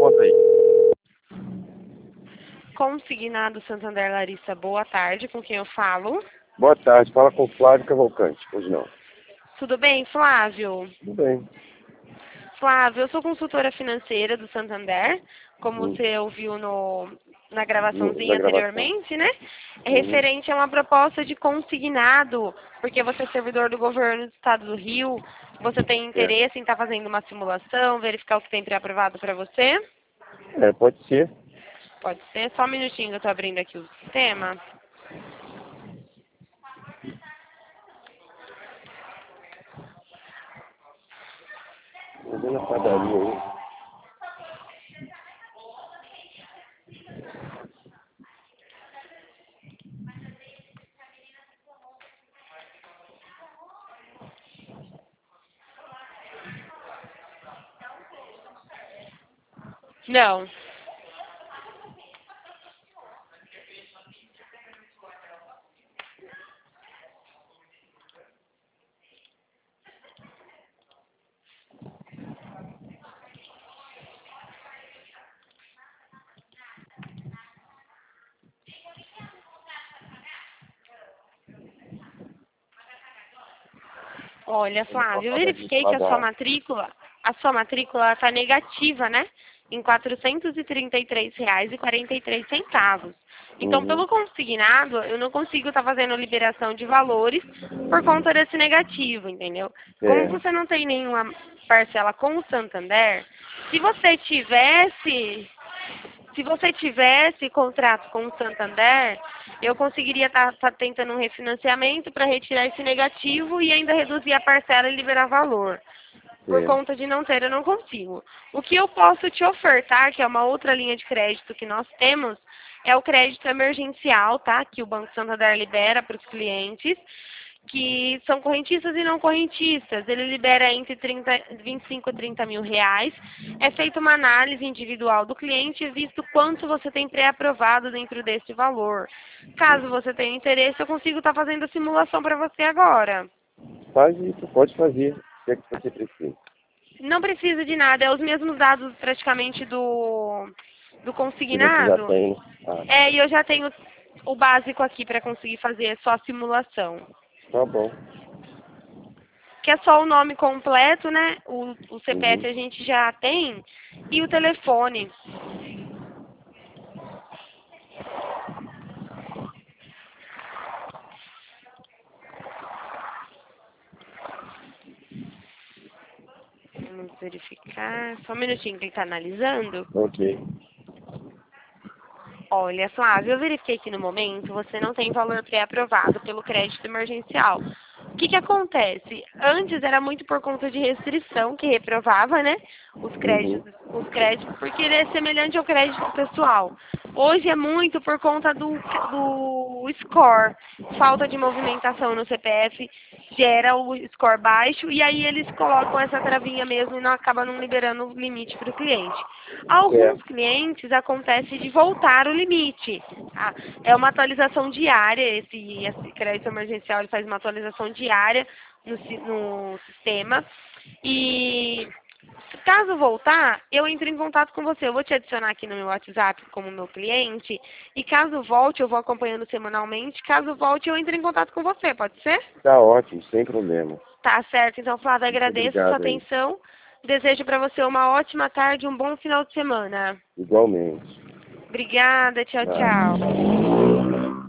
conta aí. Consignado Santander Larissa, boa tarde, com quem eu falo? Boa tarde, fala com o Flávio Cavalcante, hoje não. Tudo bem, Flávio? Tudo bem. Flávio, eu sou consultora financeira do Santander, como você ouviu na gravaçãozinha Na gravação. anteriormente, né? É referente a uma proposta de consignado, porque você é servidor do governo do estado do Rio, você tem interesse em estar fazendo uma simulação, verificar o que tem pré-aprovado para você? Pode ser. Pode ser, só um minutinho que eu estou abrindo aqui o sistema. Eu vou na padaria aí. Não. Olha, Flávio, eu verifiquei que a sua matrícula está negativa, né? Em R$ 433,43. Então, pelo consignado, eu não consigo estar fazendo liberação de valores por conta desse negativo, entendeu? Como você não tem nenhuma parcela com o Santander, se você tivesse contrato com o Santander, eu conseguiria estar tentando um refinanciamento para retirar esse negativo e ainda reduzir a parcela e liberar valor. Por conta de não ter, eu não consigo. O que eu posso te ofertar, que é uma outra linha de crédito que nós temos, é o crédito emergencial, tá? Que o Banco Santander libera para os clientes, que são correntistas e não correntistas. Ele libera entre 25 e 30 mil reais. É feita uma análise individual do cliente, visto quanto você tem pré-aprovado dentro desse valor. Caso você tenha interesse, eu consigo estar fazendo a simulação para você agora. Faz isso, pode fazer. O que é que você precisa? Não precisa de nada, é os mesmos dados praticamente do Que você já consignado. tem. E eu já tenho o básico aqui para conseguir fazer só a simulação. Tá bom. Que é só o nome completo, né? O CPF a gente já tem e o telefone. Vamos verificar. Só um minutinho que ele está analisando. Ok. Olha, Flávio, eu verifiquei que no momento você não tem valor pré-aprovado pelo crédito emergencial. O que acontece? Antes era muito por conta de restrição que reprovava, né? Os créditos, porque ele é semelhante ao crédito pessoal. Hoje é muito por conta do score. Falta de movimentação no CPF gera o score baixo e aí eles colocam essa travinha mesmo e não acaba não liberando o limite para o cliente. Alguns clientes acontece de voltar o limite. Tá? É uma atualização diária, esse crédito emergencial ele faz uma atualização diária no sistema. E caso voltar, eu entro em contato com você. Eu vou te adicionar aqui no meu WhatsApp como meu cliente. E caso volte, eu vou acompanhando semanalmente. Caso volte, eu entro em contato com você. Pode ser? Tá ótimo, sem problema. Tá certo. Então, Flávia, agradeço a sua atenção. Desejo para você uma ótima tarde e um bom final de semana. Igualmente. Obrigada. Tchau, tchau.